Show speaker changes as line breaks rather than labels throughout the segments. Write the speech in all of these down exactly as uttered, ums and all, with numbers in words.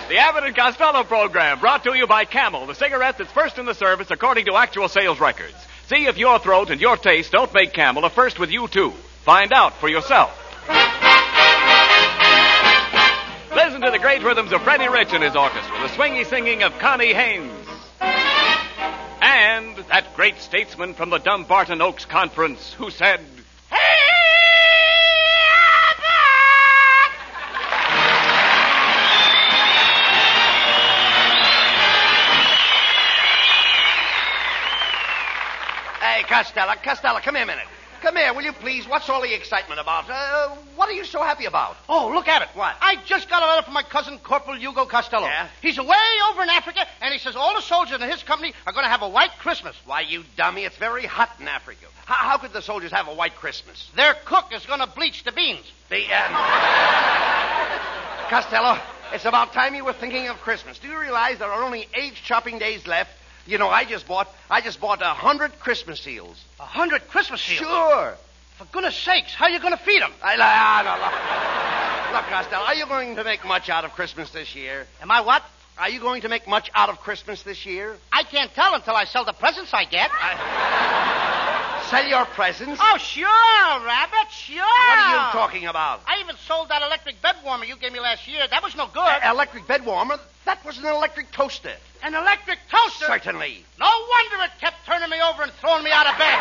The Abbott and Costello program, brought to you by Camel, the cigarette that's first in the service according to actual sales records. See if your throat and your taste don't make Camel a first with you, too. Find out for yourself. Listen to the great rhythms of Freddie Rich and his orchestra, the swingy singing of Connie Haynes. And that great statesman from the Dumbarton Oaks Conference who said, "Hey,
Hey, Costello, Costello, come here a minute. Come here, will you please? What's all the excitement about? Uh, what are you so happy about?
Oh, look at it.
What?
I just got a letter from my cousin, Corporal Hugo Costello.
Yeah?
He's away over in Africa, and he says all the soldiers in his company are going to have a white Christmas.
Why, you dummy, it's very hot in Africa. How, how could the soldiers have a white Christmas?
Their cook is going to bleach the beans.
The, uh... Costello, it's about time you were thinking of Christmas. Do you realize there are only eight shopping days left? You know, I just bought, I just bought a hundred Christmas seals.
A hundred Christmas seals?
Sure.
For goodness sakes, how are you going to feed them?
I, I, no, look, look, Costello, are you going to make much out of Christmas this year?
Am I what?
Are you going to make much out of Christmas this year?
I can't tell until I sell the presents I get.
I... Sell your presents?
Oh, sure, Rabbit, sure.
What are you talking about?
I even sold that electric bed warmer you gave me last year. That was no good.
Uh, electric bed warmer? That was an electric toaster.
An electric toaster?
Certainly.
No wonder it kept turning me over and throwing me out of bed.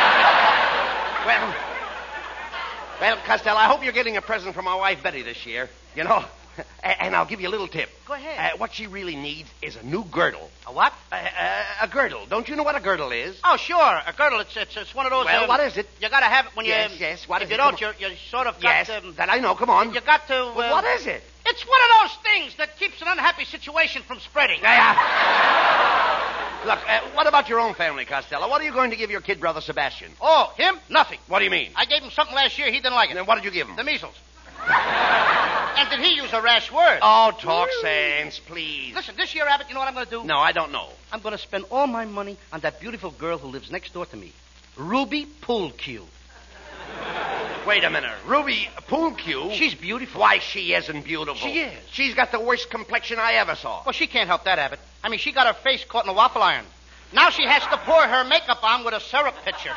Well, well, Costello, I hope you're getting a present from my wife, Betty, this year. You know, and I'll give you a little tip.
Go ahead.
Uh, what she really needs is a new girdle.
A what?
Uh, uh, a girdle. Don't you know what a girdle is?
Oh, sure. A girdle. It's it's, it's one of those...
Well,
um,
what is it?
You got to have it when
Yes,
you...
yes, what
if
is
you
it?
don't,
Come
you're, you're sort of got...
Yes,
Um,
that I know. Come on.
you got to... Uh,
Well, what is it?
It's one of those things that keeps an unhappy situation from spreading.
Yeah. Look, uh, what about your own family, Costello? What are you going to give your kid brother Sebastian?
Oh, him? Nothing.
What do you mean?
I gave him something last year. He didn't like it.
And then what did you give him?
The measles. And did he use a rash word?
Oh, talk sense, please.
Listen, this year, Abbott, you know what I'm going to do?
No, I don't know.
I'm going to spend all my money on that beautiful girl who lives next door to me. Ruby Poolcue.
Wait a minute. Ruby Poolcue?
She's beautiful.
Why, she isn't beautiful.
She is.
She's got the worst complexion I ever saw.
Well, she can't help that, Abbott. I mean, she got her face caught in a waffle iron. Now she has to pour her makeup on with a syrup pitcher.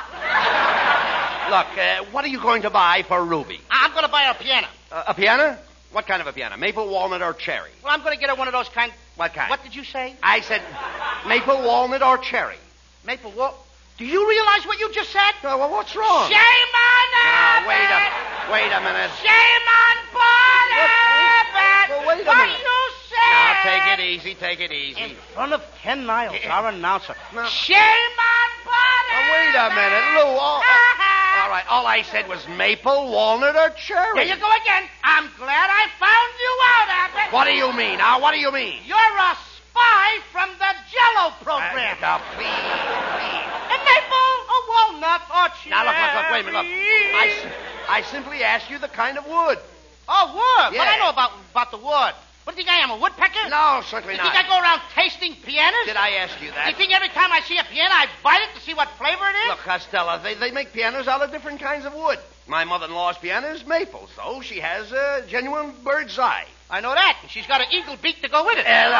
Look, uh, what are you going to buy for Ruby?
I'm going to buy her a piano.
Uh, a piano? What kind of a piano? Maple, walnut, or cherry?
Well, I'm going to get her one of those kind...
What kind?
What did you say?
I said maple, walnut, or cherry.
Maple what? Do you realize what you just said?
Oh, well, what's wrong?
Shame on
Now,
Abbott!
wait a, wait a minute.
Shame on Paul Abbott!
Well, wait a
what
minute.
you said?
Now, take it easy, take it easy.
In front of Ken Niles,
Yeah.
our announcer.
No.
Shame on Paul
Now, wait a minute, Lou. All, all right, all I said was maple, walnut, or cherry.
There you go again. I'm glad I found you out, Abbott.
What do you mean? Now, what do you mean?
You're a spy from the Jello program.
Uh, now, please, please.
A maple, a walnut, or cherry.
Now, look, look, look, wait a minute, look. I, s- I simply asked you the kind of wood.
Oh, wood.
Yeah.
What I know about, about the wood. What do you think I am, a woodpecker?
No, certainly
You
not.
think I go around tasting pianos?
Did I ask you that?
You think every time I see a piano, I bite it to see what flavor it is?
Look, Costello, they, they make pianos out of different kinds of wood. My mother-in-law's piano is maple, so she has a genuine bird's eye.
I know that. And she's got an eagle beak to go with it.
Uh,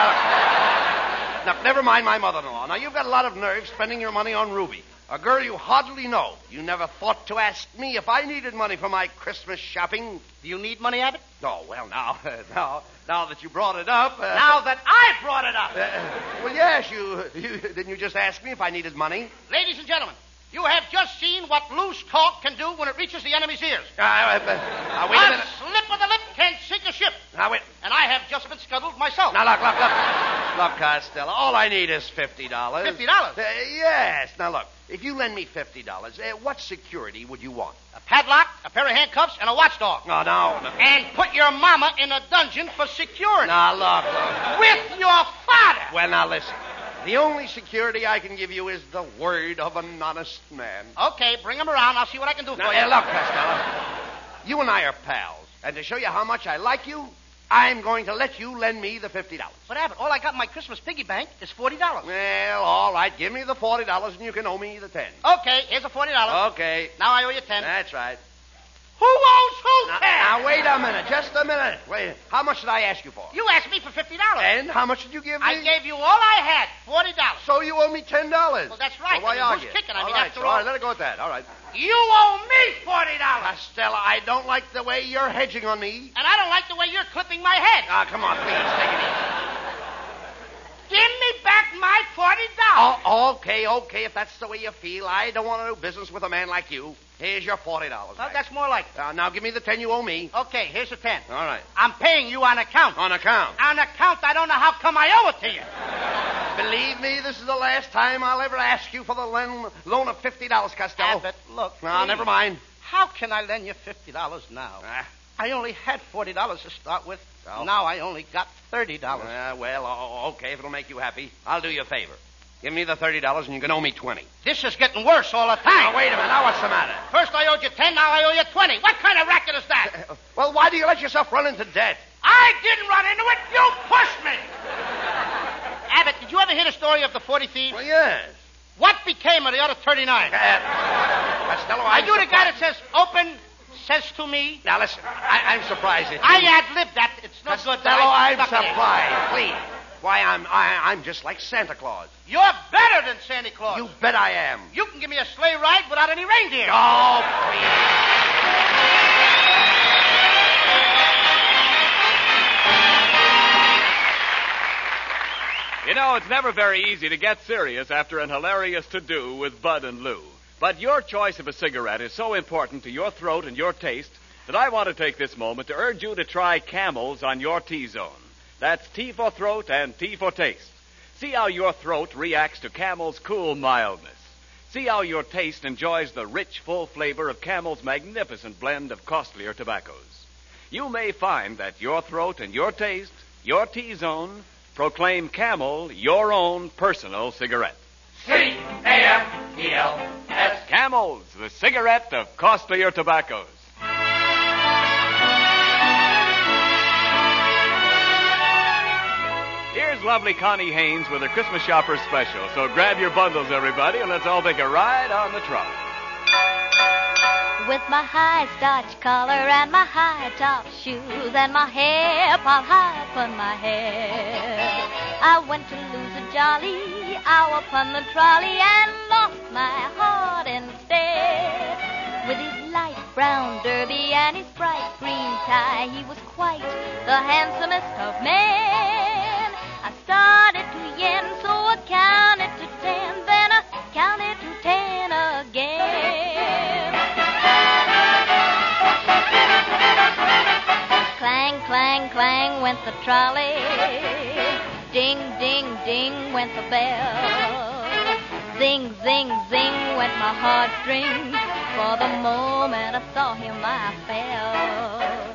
look. Now, never mind my mother-in-law. Now, you've got a lot of nerve spending your money on Ruby, a girl you hardly know. You never thought to ask me if I needed money for my Christmas shopping.
Do you need money, Abbott?
Oh, well, now, now, now that you brought it up. Uh,
Now that I brought it up.
Uh, well, yes, you, you didn't you just ask me if I needed money?
Ladies and gentlemen, you have just seen what loose talk can do when it reaches the enemy's ears.
Uh, uh, uh, wait a
a
minute.
slip of the lip can sink a ship.
Now, wait.
And I have just been scuttled myself.
Now, look, look, look. Look, Costello, all I need is fifty dollars.
Fifty dollars?
Uh, yes. Now, look, if you lend me fifty dollars, uh, what security would you want?
A padlock, a pair of handcuffs, and a watchdog.
No, no, no.
And put your mama in a dungeon for security.
Now, look, look.
With your father.
Well, now, listen. The only security I can give you is the word of an honest man.
Okay, bring him around. I'll see what I can do
Now,
for
uh,
you.
look, Costello, you and I are pals. And to show you how much I like you, I'm going to let you lend me the fifty dollars.
But, Abbott, all I got in my Christmas piggy bank is forty dollars.
Well, all right. Give me the forty dollars and you can owe me the ten.
Okay, here's a forty dollars.
Okay.
Now I owe you ten.
That's right.
Who owes who
Now,
ten?
now, wait a minute. Just a minute. Wait. How much did I ask you for?
You asked me for fifty dollars.
And how much did you give me?
I gave you all I had, forty dollars.
So you owe me ten dollars.
Well, that's right.
Well, why
I mean,
argue?
who's kicking? I
all
mean,
right,
after
so,
all-
all right, let it go at that. All right.
You owe me forty dollars.
Costello, I don't like the way you're hedging on me.
And I don't like the way you're clipping my head.
Ah, come on, please, take it easy.
Give me back my forty dollars.
Oh, okay, okay, if that's the way you feel. I don't want to do business with a man like you. Here's your forty dollars.
Well, that's more like it.
Uh, now give me the ten you owe me.
Okay, here's the ten.
All right.
I'm paying you on account.
On account.
On account, I don't know how come I owe it to you.
Believe me, this is the last time I'll ever ask you for the loan, loan of fifty dollars, Costello.
Abbott, look.
No,
please.
never mind.
How can I lend you fifty dollars now?
Ah.
I only had forty dollars to start with.
Well.
Now I only got thirty dollars.
Uh, well, o- okay, if it'll make you happy, I'll do you a favor. Give me the thirty dollars and you can owe me twenty.
This is getting worse all the time.
Now, wait a minute. Now, what's the matter?
First I owed you ten, now I owe you twenty. What kind of racket is that?
Uh, well, why do you let yourself run into debt?
I didn't run into it. You pushed me. Abbott, did you ever hear the story of the forty thieves?
Well, yes.
What became of the other thirty-nine?
Uh, Costello,
Are
I'm
you the guy that
surprised.
says open, says to me?
Now, listen, I, I'm surprised at you.
I ad-libbed that. It's no
Costello,
good. but I
I'm
stuck it in.
surprised. Please. Why, I'm I, I'm just like Santa Claus.
You're better than Santa Claus.
You bet I am.
You can give me a sleigh ride without any reindeer.
Oh, please.
You know, it's never very easy to get serious after an hilarious to-do with Bud and Lou. But your choice of a cigarette is so important to your throat and your taste that I want to take this moment to urge you to try Camels on your T-zone. That's T for throat and T for taste. See how your throat reacts to Camel's cool mildness. See how your taste enjoys the rich, full flavor of Camel's magnificent blend of costlier tobaccos. You may find that your throat and your taste, your T-zone, proclaim Camel your own personal cigarette.
C A M E L S.
Camels, the cigarette of costlier tobaccos. Here's lovely Connie Haynes with her Christmas Shopper special. So grab your bundles, everybody, and let's all take a ride on the trolley.
With my high starch collar and my high top shoes and my hair piled high upon my head, I went to lose a jolly hour upon the trolley and lost my heart instead. With his light brown derby and his bright green tie, he was quite the handsomest of men. I started to yen, so I counted to ten, then I counted to ten again. Clang, clang, clang went the trolley. Ding, ding, ding went the bell. Zing, zing, zing went my heartstrings. For the moment I saw him, I fell.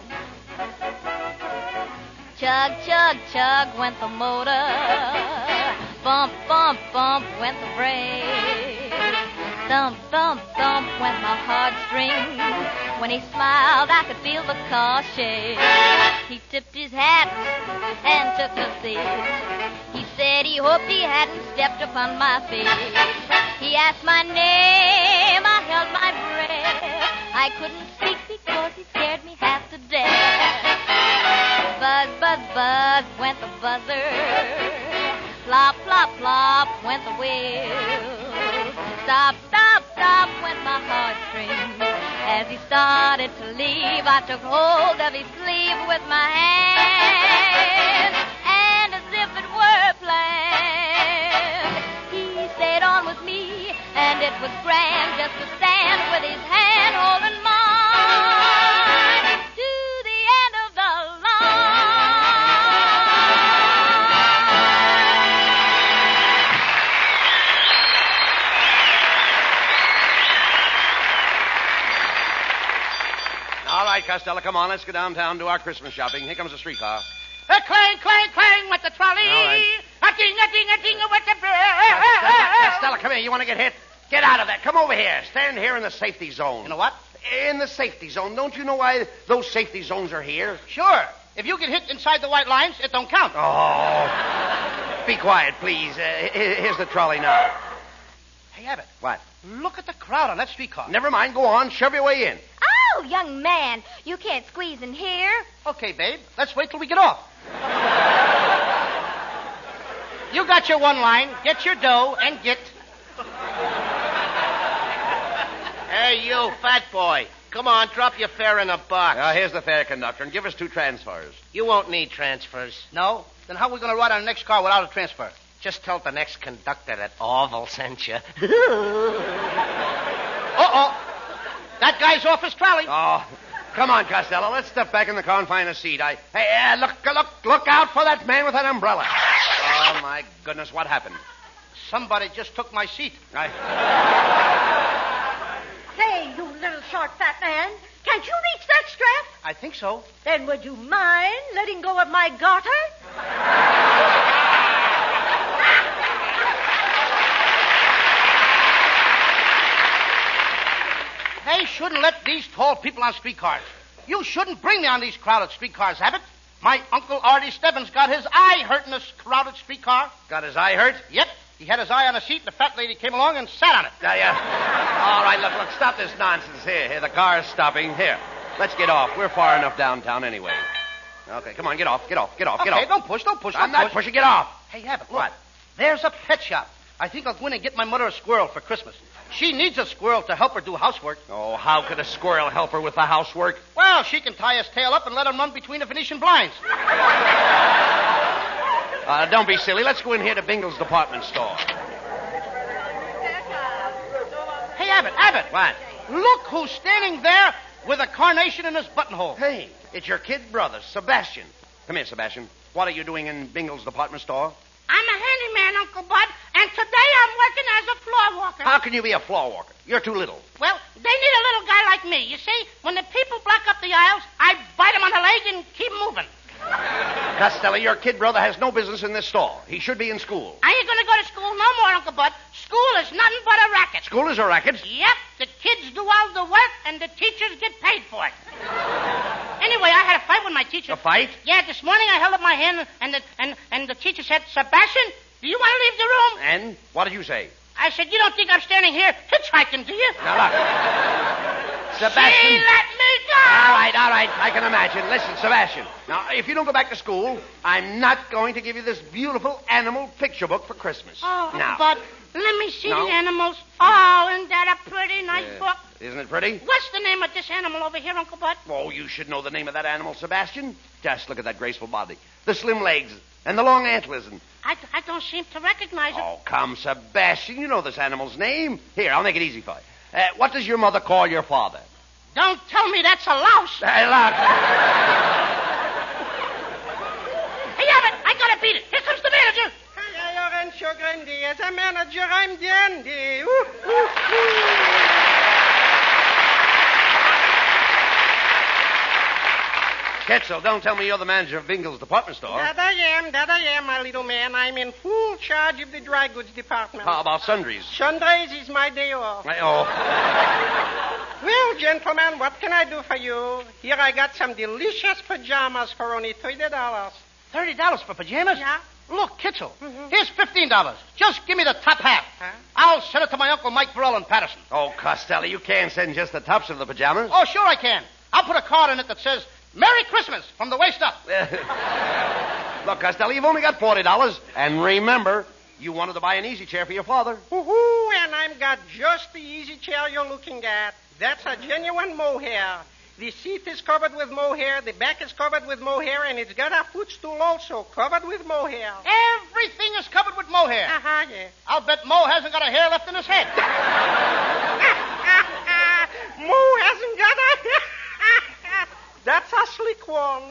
Chug, chug, chug went the motor. Bump, bump, bump went the brakes. Thump, thump, thump went my heartstrings. When he smiled, I could feel the car shake. He tipped his hat and took a seat. He said he hoped he hadn't stepped upon my feet. He asked my name, I held my breath. I couldn't speak because he scared me half to death. Buzz, buzz, buzz went the buzzer. Plop, plop, plop went the wheel. Stop, stop, stop went my heartstrings. As he started to leave, I took hold of his sleeve with my hand, and as if it were planned, he stayed on with me, and it was grand just to stand with his hand holding mine to the end of the line.
All right, Costello, come on. Let's go downtown and do our Christmas shopping. Here comes the streetcar.
A clang, clang, clang went the trolley.
All right.
A ding, a ding, a ding went the
Costello, Costello, come here. You want to get hit? Get out of there. Come over here. Stand here in the safety zone.
You know what?
In the safety zone. Don't you know why those safety zones are here?
Sure. If you get hit inside the white lines, it don't count.
Oh. Be quiet, please. Uh, here- here's the trolley now.
Hey, Abbott,
What?
look at the crowd on that streetcar.
Never mind. Go on. Shove your way in.
Oh,
Oh, young man, you can't squeeze in here.
Okay, babe. Let's wait till we get off. You got your one line. Get your dough and get...
Hey, you, fat boy. Come on, drop your fare in a box.
Now, here's the fare, conductor, and give us two transfers.
You won't need transfers.
No? Then how are we going to ride on the next car without a transfer?
Just tell the next conductor that Orville sent you.
Uh-oh. That guy's off his trolley.
Oh, come on, Costello. Let's step back in the car and find a seat. I... Hey, uh, look, look, look out for that man with that umbrella. Oh, my goodness, what happened?
Somebody just took my seat.
I...
Say, you little short fat man, can't you reach that strap?
I think so.
Then would you mind letting go of my garter?
They shouldn't let these tall people on streetcars. You shouldn't bring me on these crowded streetcars, Abbott. My Uncle Artie Stebbins got his eye hurt in this crowded streetcar.
Got his eye hurt?
Yep. He had his eye on a seat, and the fat lady came along and sat on it.
Uh, yeah. All right, look, look, stop this nonsense. Here, here, the car's stopping. Here, let's get off. We're far enough downtown anyway. Okay, come on, get off, get off, get off,
Okay,
get off.
don't push, don't push, don't
I'm not
push.
pushing, get off.
Hey, Abbott, look.
What?
There's a pet shop. I think I'll go in and get my mother a squirrel for Christmas. She needs a squirrel to help her do housework.
Oh, how could a squirrel help her with the housework?
Well, she can tie his tail up and let him run between the Venetian blinds.
Uh, don't be silly. Let's go in here to Bingle's department store.
Hey, Abbott, Abbott.
What?
Look who's standing there with a carnation in his buttonhole.
Hey, it's your kid brother, Sebastian. Come here, Sebastian. What are you doing in Bingle's department store?
I'm a handyman, Uncle Bud, and today I'm working as a floor walker.
How can you be a floor walker? You're too little.
Well, they need a little guy like me. You see, when the people block up the aisles, I bite them on the leg and keep moving.
Costello, your kid brother has no business in this store. He should be in school.
I ain't going to go to school no more, Uncle Bud. School is nothing but a racket.
School is a racket?
Yep, the kids do all the work, and the teachers get paid for it. Anyway, I had a fight with my teacher.
A fight?
Yeah, this morning I held up my hand, and the, and, and the teacher said, Sebastian, do you want to leave the room?
And what did you say?
I said, you don't think I'm standing here hitchhiking, do you?
Now, look. Sebastian.
She let me go!
All right, all right. I can imagine. Listen, Sebastian. Now, if you don't go back to school, I'm not going to give you this beautiful animal picture book for Christmas.
Oh,
now.
but let me see
No.
the animals. Oh, isn't that a pretty nice
Uh,
book?
Isn't it pretty?
What's the name of this animal over here, Uncle Bud?
Oh, you should know the name of that animal, Sebastian. Just look at that graceful body, the slim legs, and the long antlers. And
I, I don't seem to recognize it.
oh, come, Sebastian. You know this animal's name. Here, I'll make it easy for you. Uh, what does your mother call your father?
Don't tell me that's a louse.
Hey, look.
Hey, Abbott, I gotta beat it. Here comes the manager.
Hiya, Lorenzo Grandi. As a manager, I'm dandy. Ooh, ooh, ooh.
Ketzel, don't tell me you're the manager of Bingle's department store.
That I am, that I am, my little man. I'm in full charge of the dry goods department.
How about sundries?
Sundays is my day off.
Oh.
Well, gentlemen, what can I do for you? Here I got some delicious pajamas for only thirty dollars.
Thirty dollars for pajamas?
Yeah.
Look, Kitzel,
Mhm.
here's fifteen dollars. Just give me the top half.
Huh?
I'll send it to my Uncle Mike Burrell in Patterson.
Oh, Costello, you can't send just the tops of the pajamas.
Oh, sure I can. I'll put a card in it that says, Merry Christmas from the waist up.
Look, Costello, you've only got forty dollars. And remember, you wanted to buy an easy chair for your father.
Woohoo, and I've got just the easy chair you're looking at. That's a genuine mohair. The seat is covered with mohair, the back is covered with mohair, and it's got a footstool also covered with mohair.
Everything is covered with mohair.
Uh-huh, yeah.
I'll bet Mo hasn't got a hair left in his head.
Mo hasn't got a... That's a slick one.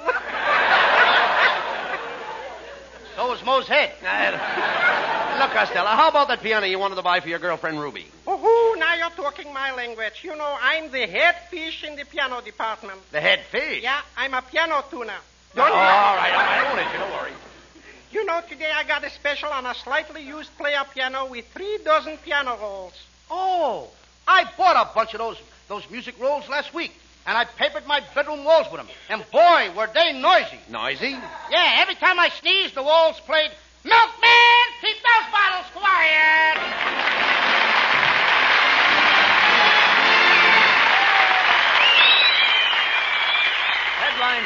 So is Mo's head.
Uh, look, Costello, how about that piano you wanted to buy for your girlfriend, Ruby?
Woohoo, now you're talking my language. You know, I'm the head fish in the piano department.
The head fish?
Yeah, I'm a piano tuner.
Oh,
Don't
all right, all right. I won't hit you, don't worry.
You know, today I got a special on a slightly used player piano with three dozen piano rolls.
Oh, I bought a bunch of those those music rolls last week, and I papered my bedroom walls with them. And boy, were they noisy.
Noisy?
Yeah, every time I sneezed, the walls played, Milkman, keep those bottles quiet.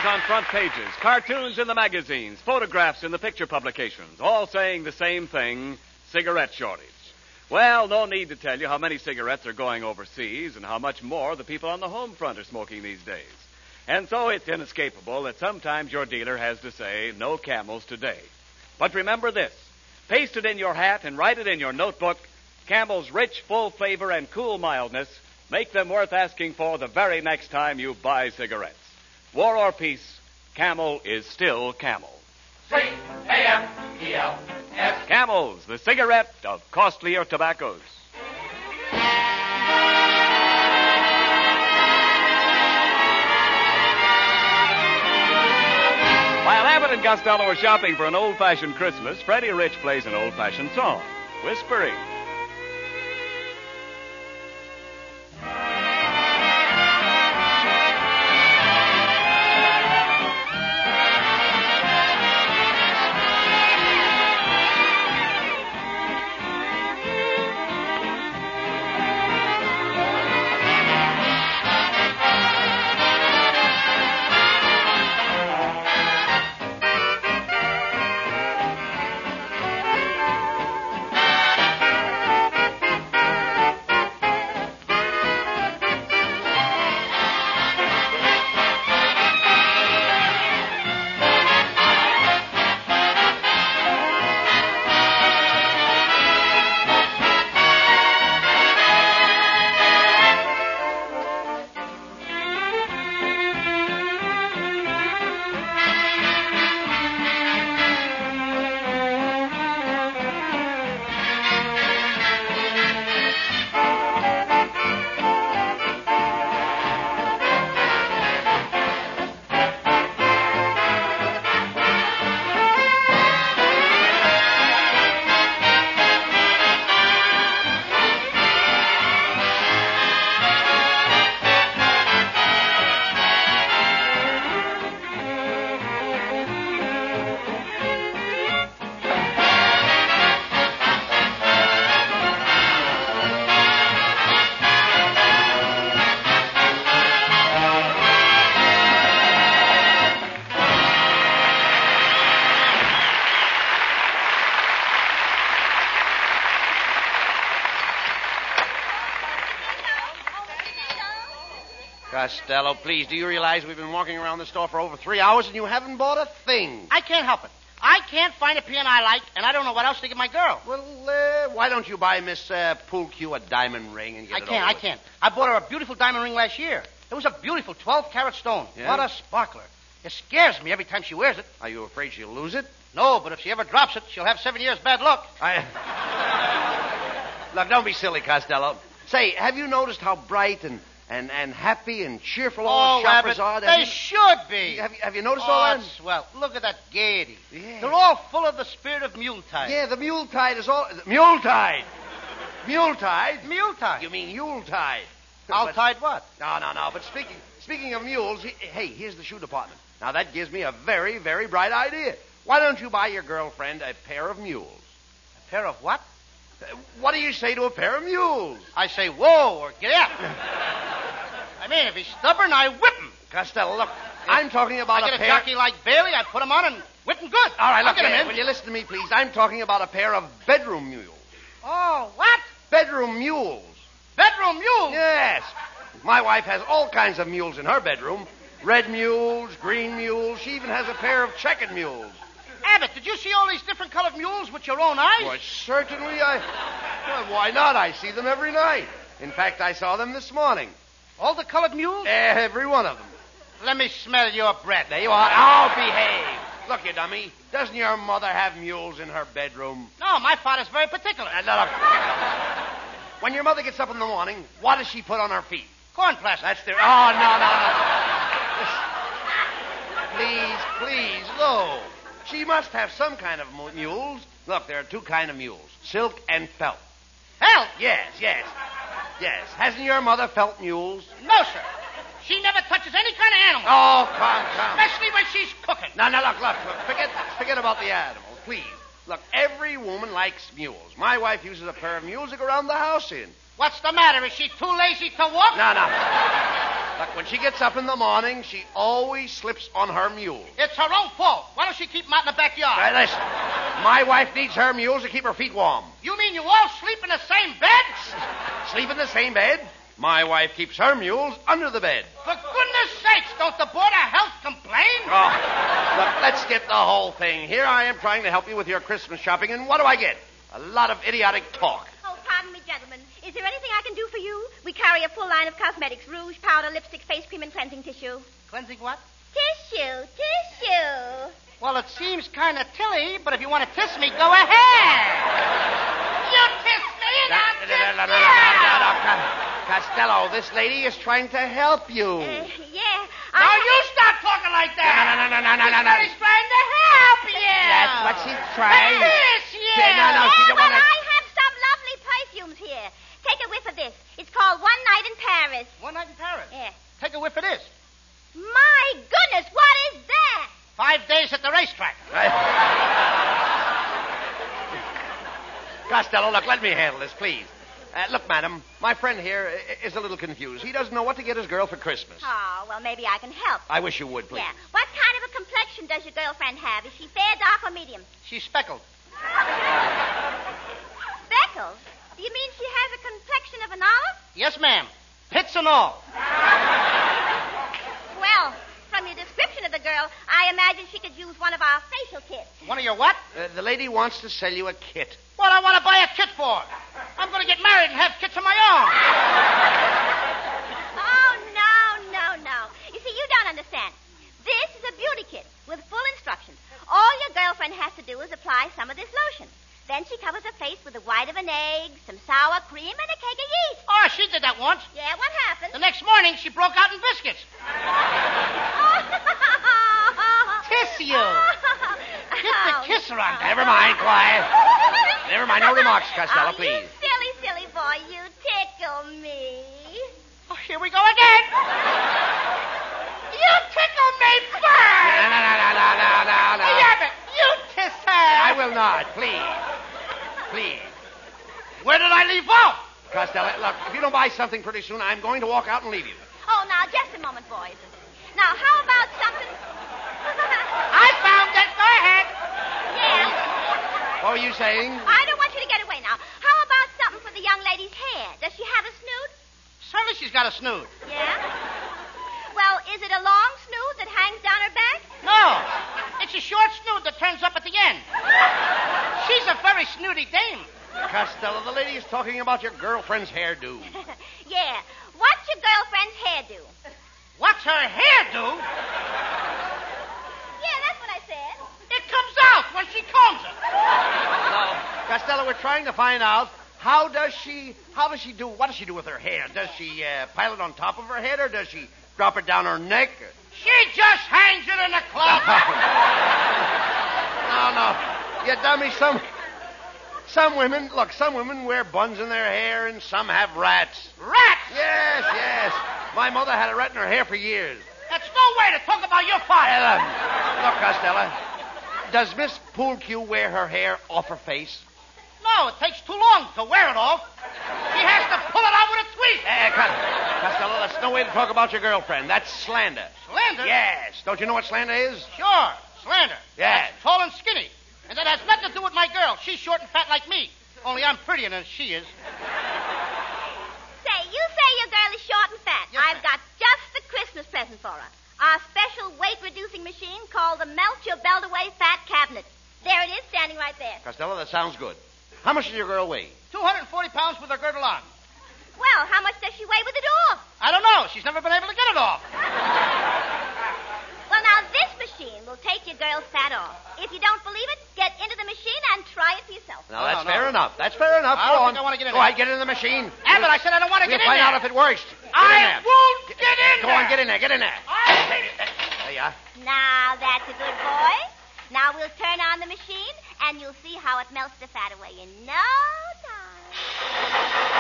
on front pages, cartoons in the magazines, photographs in the picture publications, all saying the same thing, cigarette shortage. Well, no need to tell you how many cigarettes are going overseas and how much more the people on the home front are smoking these days. And so it's inescapable that sometimes your dealer has to say, no Camels today. But remember this, paste it in your hat and write it in your notebook, Camel's rich, full flavor and cool mildness make them worth asking for the very next time you buy cigarettes. War or peace, Camel is still Camel.
C A M E L S.
Camels, the cigarette of costlier tobaccos. While Abbott and Costello are shopping for an old-fashioned Christmas, Freddie Rich plays an old-fashioned song, Whispering.
Costello, please, do you realize we've been walking around the store for over three hours and you haven't bought a thing?
I can't help it. I can't find a piano I like, and I don't know what else to give my girl.
Well, uh, why don't you buy Miss uh, Poolcue a diamond ring and get
I
it
can't,
over
I
with?
can't. I bought her a beautiful diamond ring last year. It was a beautiful twelve-carat stone.
Yeah?
What a sparkler. It scares me every time she wears it.
Are you afraid she'll lose it?
No, but if she ever drops it, she'll have seven years bad luck.
I... Look, don't be silly, Costello. Say, have you noticed how bright and, and, and happy and cheerful all
Oh,
the shoppers
Abbott,
are?
they should be.
Have you, have you noticed
oh,
all that?
swell. Look at that gaiety.
Yeah.
They're all full of the spirit of Yuletide.
Yeah, the Muletide is all... Muletide! Muletide?
Muletide.
You mean Yuletide.
I'll
But-
tide what?
No, no, no. But speaking speaking of mules, he, hey, here's the shoe department. Now, that gives me a very, very bright idea. Why don't you buy your girlfriend a pair of mules?
A pair of what?
Uh, what do you say to a pair of mules?
I say, whoa, or get out. I mean, if he's stubborn, I whip him.
Costello, look, I'm talking about
I
a
get a
pair...
jockey like Bailey, I put him on and whip him good.
All right,
I'll
look,
get him
uh,
in.
will you listen to me, please? I'm talking about a pair of bedroom mules.
Oh, what?
Bedroom mules.
Bedroom mule?
Yes. My wife has all kinds of mules in her bedroom. Red mules, green mules. She even has a pair of checkered mules.
Abbott, did you see all these different colored mules with your own eyes?
Why, certainly I... Well, why not? I see them every night. In fact, I saw them this morning.
All the colored mules?
Every one of them.
Let me smell your breath.
There you are. Oh, behave. Look, you dummy. Doesn't your mother have mules in her bedroom?
No, my father's very particular.
Uh, look. When your mother gets up in the morning, what does she put on her feet?
Corn plaster.
That's the... Oh, no, no, no. Please, please, no. She must have some kind of mu- mules. Look, there are two kind of mules, silk and felt.
Felt?
Yes, yes, yes. Hasn't your mother felt mules?
No, sir. She never touches any kind of animal.
Oh, come, come.
Especially when she's cooking.
No, no, look, look, look. Forget, forget about the animals, please. Look, every woman likes mules. My wife uses a pair of mules to go around the house in.
What's the matter? Is she too lazy to walk?
No, no. Look, when she gets up in the morning, she always slips on her mule.
It's her own fault. Why don't she keep them out in the backyard?
Right, listen. My wife needs her mules to keep her feet warm.
You mean you all sleep in the same bed?
Sleep in the same bed? My wife keeps her mules under the bed.
For goodness sakes, don't the Board of Health complain?
Oh, look, let's skip the whole thing. Here I am trying to help you with your Christmas shopping, and what do I get? A lot of idiotic talk.
Oh, pardon me, gentlemen. Is there anything I can do for you? We carry a full line of cosmetics, rouge, powder, lipstick, face cream, and cleansing tissue.
Cleansing what?
Tissue, tissue.
Well, it seems kind of tilly, but if you want to kiss me, go ahead. You kiss me, and I'll kiss you.
Costello, this lady is trying to help you.
Uh, yeah.
Now I... you stop talking like that.
No, no, no, no, no, no, no.
She's trying to help you.
That's what she's trying.
Kiss you.
No, no, she
yeah,
don't
well,
want to...
I have some lovely perfumes here. Take a whiff of this. It's called One Night in Paris.
One Night in Paris?
Yeah.
Take a whiff of this.
My goodness, what is that?
Five days at the racetrack.
Costello, look, let me handle this, please. Uh, look, madam, my friend here is a little confused. He doesn't know what to get his girl for Christmas.
Oh, well, maybe I can help.
I wish you would, please.
Yeah. What kind of a complexion does your girlfriend have? Is she fair, dark, or medium?
She's speckled.
Speckled? Do you mean she has a complexion of an olive?
Yes, ma'am. Pits and all.
Well, from your description of the girl, I imagine she could use one of our facial kits.
One of your what?
Uh, the lady wants to sell you a kit.
What I want to buy a kit for? I'm going to get married and have kits of my own.
Oh, no, no, no. You see, you don't understand. This is a beauty kit with full instructions. All your girlfriend has to do is apply some of this lotion. Then she covers her face with the white of an egg, some sour cream, and a keg of yeast.
Oh, she did that once.
Yeah, what happened?
The next morning, she broke out in biscuits. Kiss you. Get the kisser on.
Never mind, quiet. Never mind, no remarks, Costello,
oh,
please.
You silly, silly boy, you tickle me.
Oh, here we go again. You tickle me first.
No, no, no, no, no, no, no.
Yeah, but you kiss her.
I will not, please. Please.
Where did I leave off?
Costello, look, if you don't buy something pretty soon, I'm going to walk out and leave you.
Oh, now, just a moment, boys. Now, how about something...
I found it. Go ahead.
Yeah.
What were you saying?
I don't want you to get away now. How about something for the young lady's hair? Does she have a snood?
Certainly she's got a snood.
Yeah? Well, is it a long snood that hangs down her back?
No. It's a short snood that turns up at the end. She's a very snooty dame.
Costello, the lady is talking about your girlfriend's hairdo.
Yeah. What's your girlfriend's hairdo?
What's her hairdo?
Yeah, that's what I said.
It comes out when she combs it.
No, Costello, we're trying to find out how does she, how does she do, what does she do with her hair? Does she uh, pile it on top of her head, or does she drop it down her neck?
She just hangs it in the closet.
No, no, you dummy. Some, some women, look, some women wear buns in their hair, and some have rats.
Rats?
Yes, yes. My mother had a rat in her hair for years.
That's no way to talk about your father.
Well, uh, look, Costello, does Miss Poolcue wear her hair off her face?
No, it takes too long to wear it off. She has to pull it out with a tweet.
Eh, Costello, that's no way to talk about your girlfriend. That's slander.
Slander?
Yes. Don't you know what slander is?
Sure, slander.
Yes.
That's tall and skinny. And that has nothing to do with my girl. She's short and fat like me. Only I'm prettier than she is.
Say, you say your girl is short and fat.
Yes,
I've got just the Christmas present for her. Our special weight-reducing machine called the Melt Your Belt Away Fat Cabinet. There it is, standing right there.
Costello, that sounds good. How much does your girl weigh?
two hundred forty pounds with her girdle on.
Well, how much does she weigh with it off?
I don't know. She's never been able to get it off.
Well, now, this machine will take your girl's fat off. If you don't believe it, get into the machine and try it for yourself.
Now,
Oh,
that's
no,
fair
no.
enough. That's fair enough.
I
Go
don't
on.
think I wanna get in
Go
there.
ahead, get in the machine.
Abbott, I said I don't want to
We'll
get in
find
there.
out if it works. Get in
I
there.
won't get in
Go
there.
on, get in there. Get in there. There you are.
Now, that's a good boy. Now we'll turn on the machine, and you'll see how it melts the fat away in no time.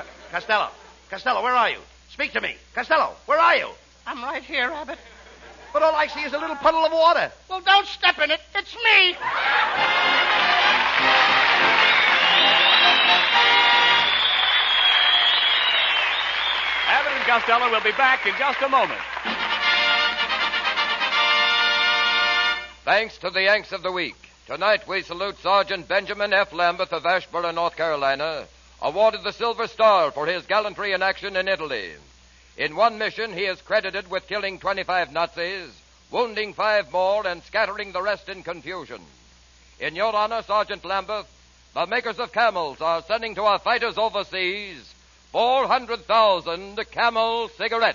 Costello. Costello, where are you? Speak to me. Costello, where are you?
I'm right here, Abbott.
but all I see is a little puddle of water.
Well, don't step in it. It's me.
Abbott and Costello will be back in just a moment.
Thanks to the Yanks of the Week. Tonight we salute Sergeant Benjamin F. Lambeth of Ashboro, North Carolina, awarded the Silver Star for his gallantry in action in Italy. In one mission, he is credited with killing twenty-five Nazis, wounding five more, and scattering the rest in confusion. In your honor, Sergeant Lambeth, the makers of Camels are sending to our fighters overseas four hundred thousand Camel cigarettes.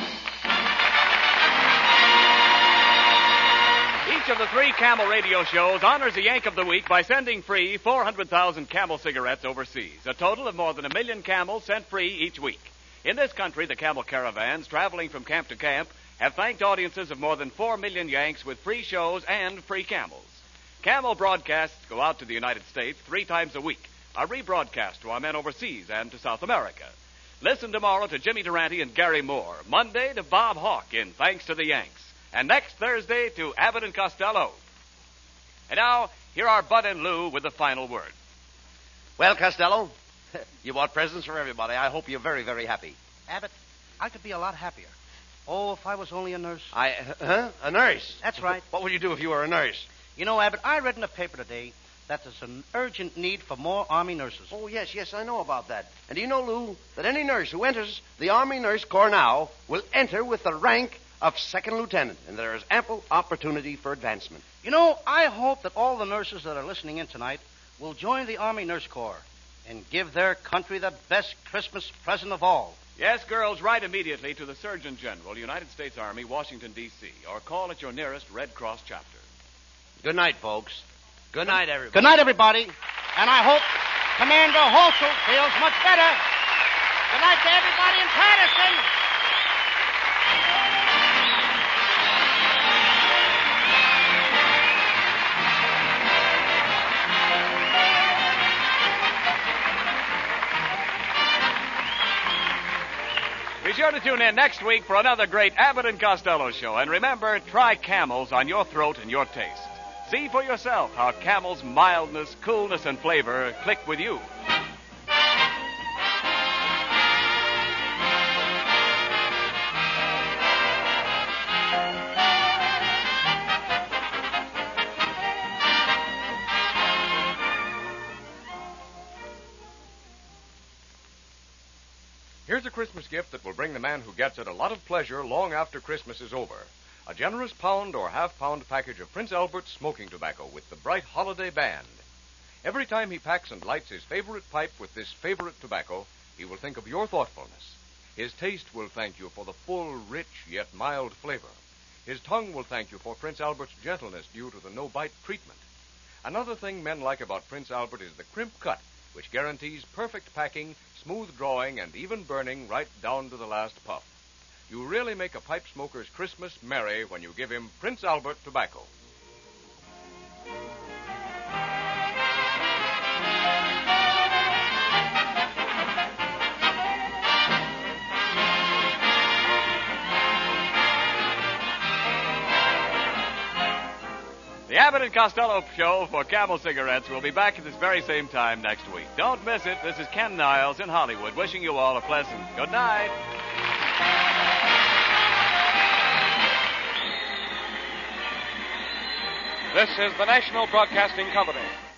Each of the three Camel radio shows honors the Yank of the Week by sending free four hundred thousand Camel cigarettes overseas, a total of more than a million Camels sent free each week. In this country, the Camel caravans traveling from camp to camp have thanked audiences of more than four million Yanks with free shows and free Camels. Camel broadcasts go out to the United States three times a week, a rebroadcast to our men overseas and to South America. Listen tomorrow to Jimmy Durante and Gary Moore, Monday to Bob Hawke in Thanks to the Yanks, and next Thursday to Abbott and Costello. And now, here are Bud and Lou with the final word.
Well, Costello, you bought presents for everybody. I hope you're very, very happy.
Abbott, I could be a lot happier. Oh, if I was only a nurse.
I, huh? A nurse?
That's right.
What would you do if you were a nurse?
You know, Abbott, I read in the paper today that there's an urgent need for more Army nurses.
Oh, yes, yes, I know about that. And do you know, Lou, that any nurse who enters the Army Nurse Corps now will enter with the rank of second lieutenant, and there is ample opportunity for advancement.
You know, I hope that all the nurses that are listening in tonight will join the Army Nurse Corps and give their country the best Christmas present of all.
Yes, girls, write immediately to the Surgeon General, United States Army, Washington, D C, or call at your nearest Red Cross chapter.
Good night, folks. Good night, everybody.
Good night, everybody. And I hope Commander Holsel feels much better. Good night to everybody in Patterson.
Be sure to tune in next week for another great Abbott and Costello show. And remember, try Camels on your throat and your taste. See for yourself how Camel's mildness, coolness, and flavor click with you.
Here's a Christmas gift that will bring the man who gets it a lot of pleasure long after Christmas is over. A generous pound or half-pound package of Prince Albert smoking tobacco with the bright holiday band. Every time he packs and lights his favorite pipe with this favorite tobacco, he will think of your thoughtfulness. His taste will thank you for the full, rich, yet mild flavor. His tongue will thank you for Prince Albert's gentleness due to the no-bite treatment. Another thing men like about Prince Albert is the crimp cut, which guarantees perfect packing, smooth drawing, and even burning right down to the last puff. You really make a pipe smoker's Christmas merry when you give him Prince Albert tobacco.
The Abbott and Costello show for Camel Cigarettes will be back at this very same time next week. Don't miss it. This is Ken Niles in Hollywood, wishing you all a pleasant good night.
This is the National Broadcasting Company.